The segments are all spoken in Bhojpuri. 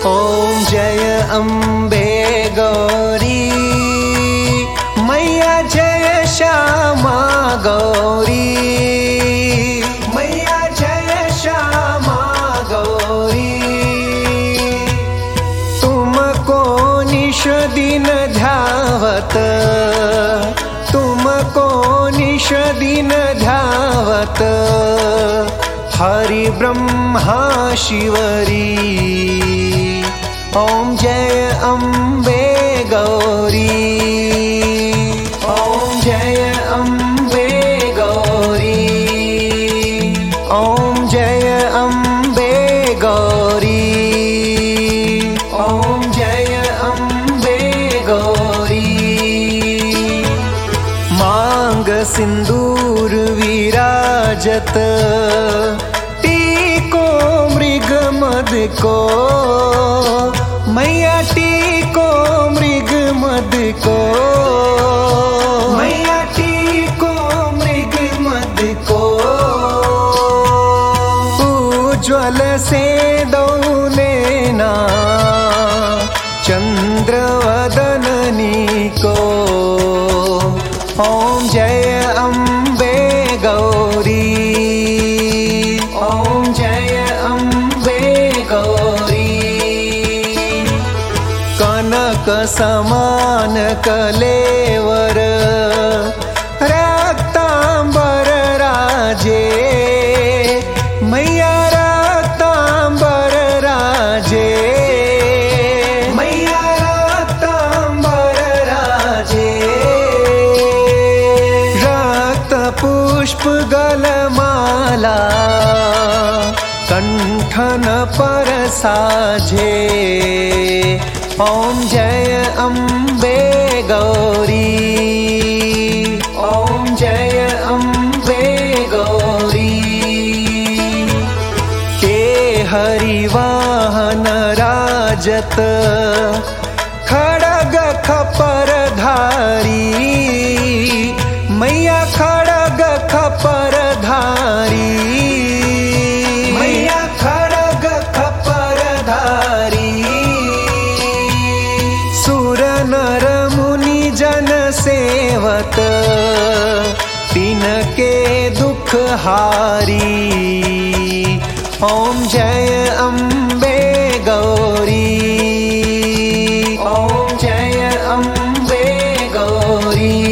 ॐ जय अम्बे गौरी मैया जय श्यामा गौरी मैया जय श्यामा गौरी तुमको निश दिन ध्यावत तुमको निश दिन ध्यावत हरि ब्रह्मा शिवरी ॐ जय अम्बे गौरी ॐ जय अम्बे गौरी ॐ जय अम्बे गौरी ॐ जय अम्बे गौरी मांग सिंदूर विराजत टीको मृग मद को मैया टीको मृग मद को मैया टीको मृग मद को उज्ज्वल से दौलेना चंद्रवदननी को ॐ जय अम्बे गौरी ॐ जय अम्बे गौरी कनक समान कलेवर रक्तांबर राजे मैया रक्तांबर राजे मैया रक्तांबर राजे रक्त पुष्प गलमाला कंठन पर साझे ॐ जय अम्बे गौरी ॐ जय अम्बे गौरी के हरिवाहन राजत खड़ग खपर धारी मैया खड़ग खपर धारी मैया खड़ग खपर धारी सुर नर मुनि जन सेवत तिनके दुख हारी ॐ जय अम्बे गौरी ॐ जय अम्बे गौरी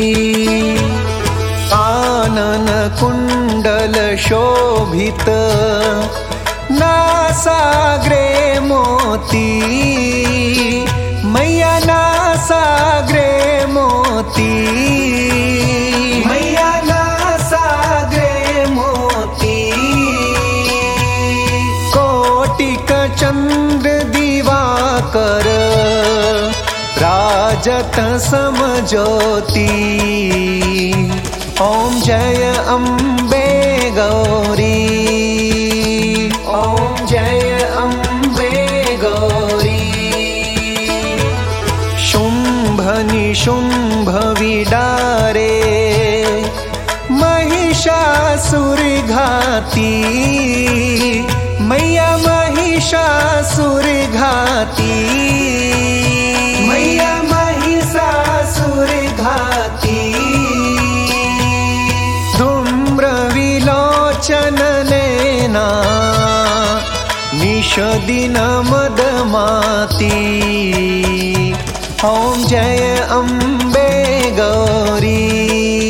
कानन कुंडल शोभित नासाग्रे मोती मैया नासाग्रे मोती मैया नासाग्रे मोती कोटिक चंद्र दिवाकर राजत समज्योति ॐ जय अम्बे गौरी ॐ जय अम्बे गौरी शुंभ निशुंभ विडारे महिषासुर घाती मैया महिषासुर घाती मैया महिषासुर घाती धूम्र विलोचन लेना निश दिन मदमाती ॐ जय अम्बे गौरी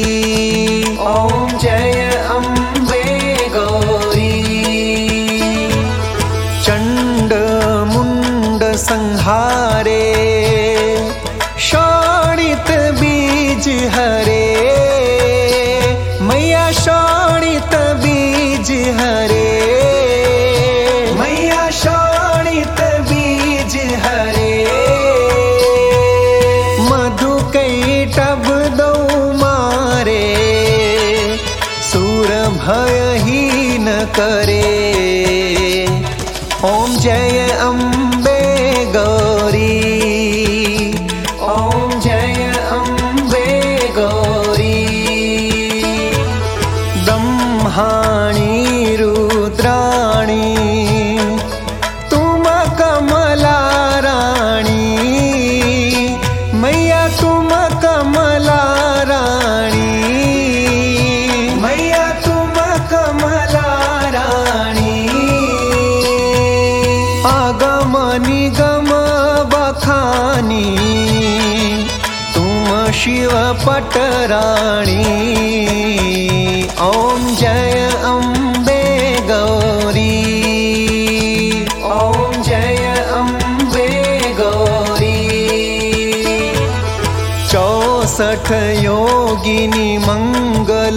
ॐ जय अम्बे गौरी चंड मुंड संहारे शोणित बीज हरे मैया शोणित बीज हरे मैया शोणित बीज हरे मधु कैटभ दो मारे सुर भयहीन करे ॐ जय अम्बे गौरी ॐ जय अम्बे गौरी ब्रह्माणी रुद्राणी तुम कमल आगम निगम बखानी तुम शिव पटराणी। ओम जय अम्बे गौरी, ओम जय अम्बे गौरी। 64 योगिनी मंगल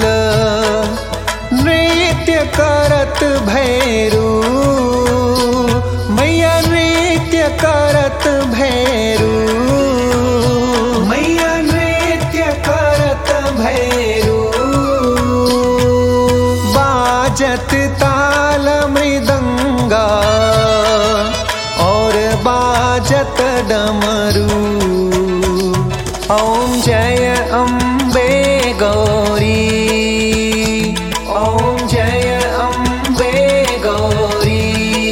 नृत्य करत भैरू, मैया नृत्य करत भैरू, मैया नृत्य करत भैरू। बाजत ताल मृदंगा और बाजत डमरू। ओम जय अम्बे गौरी, ओम जय अम्बे गौरी।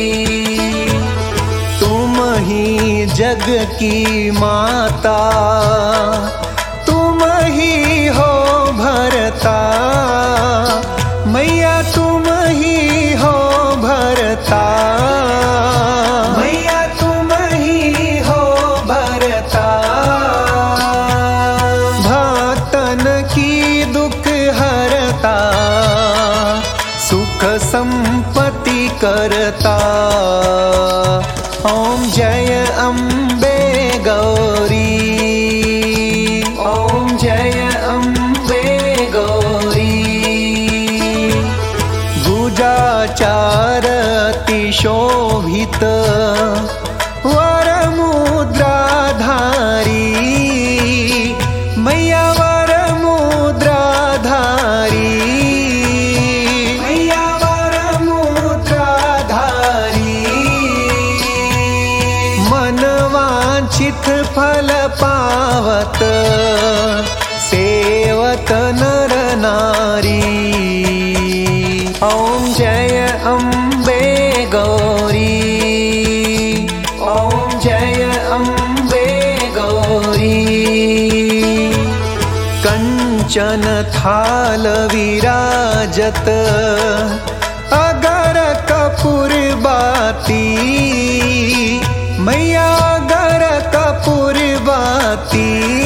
तुम ही जग की माता, तुम ही हो भरता, मैया तुम ही हो भरता, मैया तुम ही हो भरता। भक्तन की दुख हरता, सुख संपत्ति करता। ओम जय अम्बे गौरी, ओम जय अम्बे गौरी। गुजाचार अति शोभित वर मुद्राधारी, मैया वर मुद्राधारी, मैया वर मुद्राधारी। मनवांछित फल पावत सेवत नर नारी। ओम जय अम्बे गौरी, ओम जय अम्बे गौरी। कंचन थाल विराजत अगर कपूर बाती, मैया अगर कपूर बाती,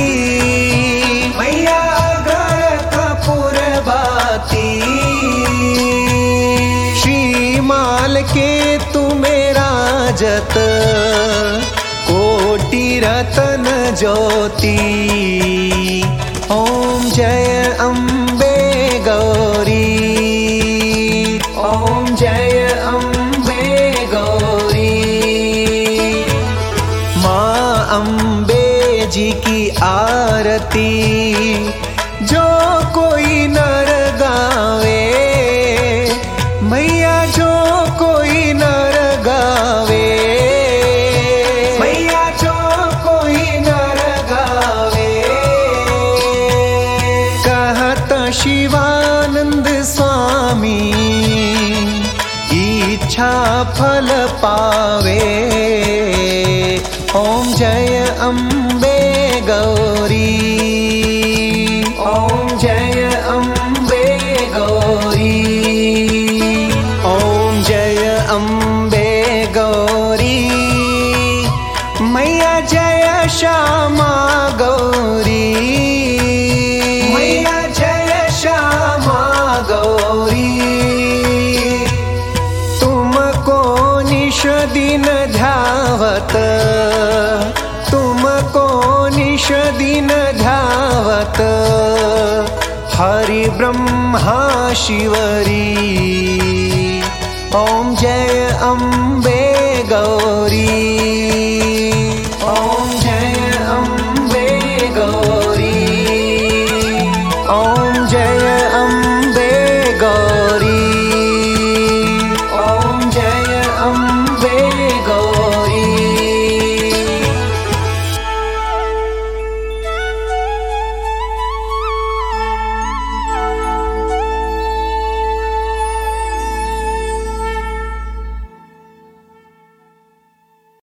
मैया अगर कपूर बाती। श्रीमाल के तुम्हें राजत कोटि रतन ज्योति। ओम जय अम्बे गौरी, ओम जय अम्बे गौरी। माँ अम्बे जी की आरती जो कोई नर गावे, मैया जो कोई नर गावे, मैया जो कोई नर गावे। कहत शिवानंद स्वामी इच्छा फल पावे। ओम जय अम्बे गौरी, ओम जय अम्बे गौरी, ओम जय अम्बे गौरी। मैया जय श्यामा गौरी, मैया जय श्यामा गौरी। तुमको निश दिन ध्यावत, तुमको निश दिन ध्यावत हरि ब्रह्मा शिवरी। ओम जय अम्बे गौरी, ओम जय अम्बे गौरी, ओम